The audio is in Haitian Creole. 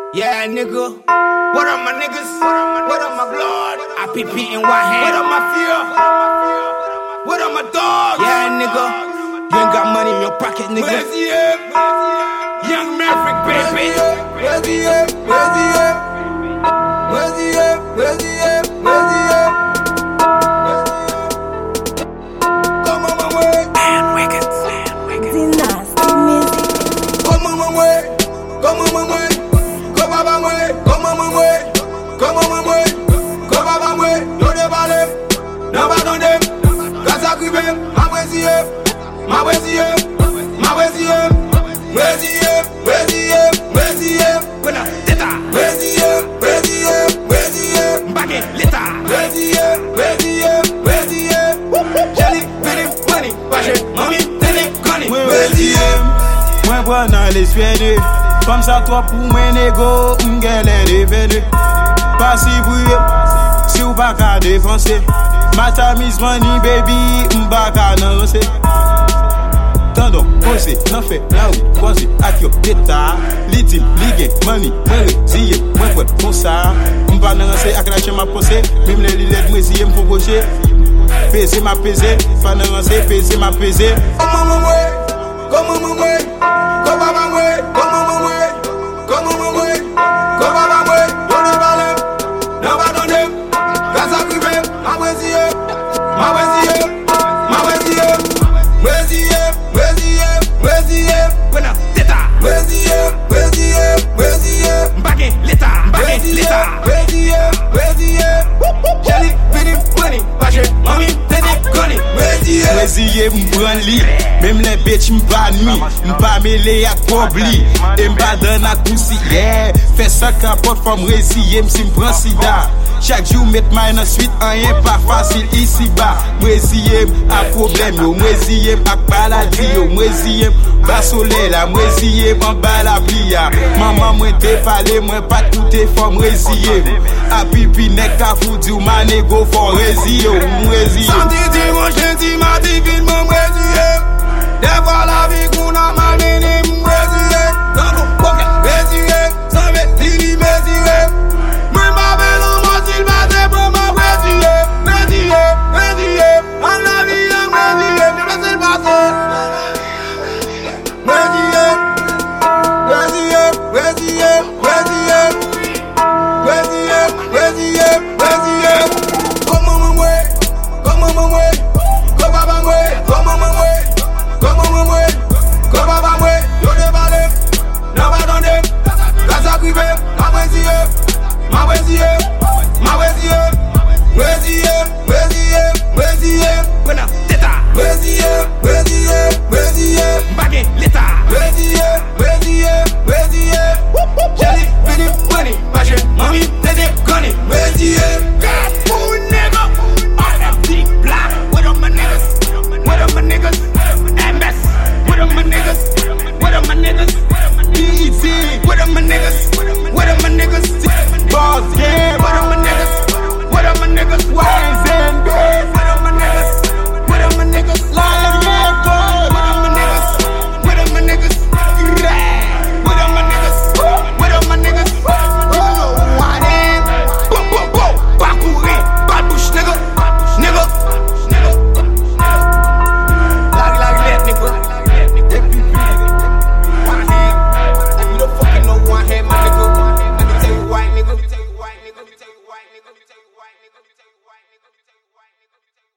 Yeah, nigga. What up, my niggas? What up, my blood? IPP in one hand. What up, my fear? What up, my dog? Yeah, nigga. You ain't got money in your pocket, nigga. Where's he at? Young Maverick, baby. Where's he at? Where's he at? Where's he at? Where's he at? Where's he at? Come on my way. Man Wickets. Dynasty music. Come on my way. Come on my way. Come on my way. Come on my way. Come on my way. Come on my way. No dey balem. No bad on them. Gaza kribe. Ma where's he at? Ma where's he at? Ma where's he at? Where's he at? Where's he at? Where's he at? When I teta. Where's he at? Where's he at? Where's he at? Mbake leta. Where's he at? Where's he at? Where's he at? Jelly, Billy, money, wash it, mommy, tele, gunny. Where's he at? Mwen pran nan lesfede, kom sa to pou mwen nego, mgele revede. Pasi bouye, si ou pa ka defanse, mata mis money baby, mba ka nan rose. Tandon, pose, nan fe, la ou, kwaze, ak yo deta. Litim, lige, money, mwen reziye, mwen pwet kon sa. Mba nan rase, ak la chen ma pose, mim le li led mwen ziye mfo goche. Pese ma pese, fa nan rase, pese ma pese. Come on my way, come on my way, come on my way, come on my way, come on my way, come on my way. Don't dey balem, no bad on them. Gaza kribe, ma where's he at? Ma where's he at? Ma where's he at? Where's he at? Where's he at? Where's he at? When I teta. Where's he at? Where's he at? Where's he at? Mbake leta, mbake leta. Where's he at? Where's he at? Jelly, Billy, money, wash it, mommy, tele, gunny. Where's he at? Mweziye mbran li, mem le bitch mpa nui, mpa mele ak pobli, mpa dan ak pousi, yeah. Fè sa kapot fòm reziye msi mpran sida. Chak jou met may nan suite, anyen pa fasil isi ba. Mweziye ak problem yo, mweziye ak baladi yo, mweziye ba sole la, mweziye an bala pli ya. Maman mwen te pale, mwen pat koute fòm reziye. A pipi nek a foudi ou manego fòm reziye, mweziye. Santi di mon chenti, ma di vin mon mweziye. Des fois la vie qu'on a malmené, mweziye. Dans nos pockets, mweziye. Sans mettre l'ini, mweziye. Mwen babel en moi s'il battait pour ma mweziye. Mweziye, mweziye. En la vie, mweziye. Ne laisse le passer. Mweziye. Mweziye, mweziye, mweziye. Mweziye, mweziye, mweziye. Come on my way, come on my way. Come on my way, come on my way. Come on my way, come on my way. Don't dey balem, no bad on them. Gaza kribe, ma mweziye, ma mweziye, ma mweziye. Mweziye, mweziye, mweziye. When I teta. Mweziye, mweziye, mweziye. Mbake leta. Mweziye, mweziye, mweziye. Jelly, Billy, money, wash it, mommy, tete, gunny. Mweziye. God, fool, nigga. All that big black. What up, my niggas? What up, my niggas? MS. What up, my niggas? What up, my niggas? BET, What up, my niggas? What up, my niggas? Boss Game, What up, my niggas? What up, my niggas? Wise and Big, What up, my niggas? What up, my niggas? Lion Game, What up, my niggas? What up, my niggas? What up, my niggas? What up, my niggas? One hand, boom, boom, boom, Bakoué, bad bush, nigga, nigga. Like that, nigga. One hand, you don't fucking know one hand, my nigga. Let me tell you why, nigga. Let me tell you why, nigga. Let me tell you why, nigga. Let me tell you why, nigga.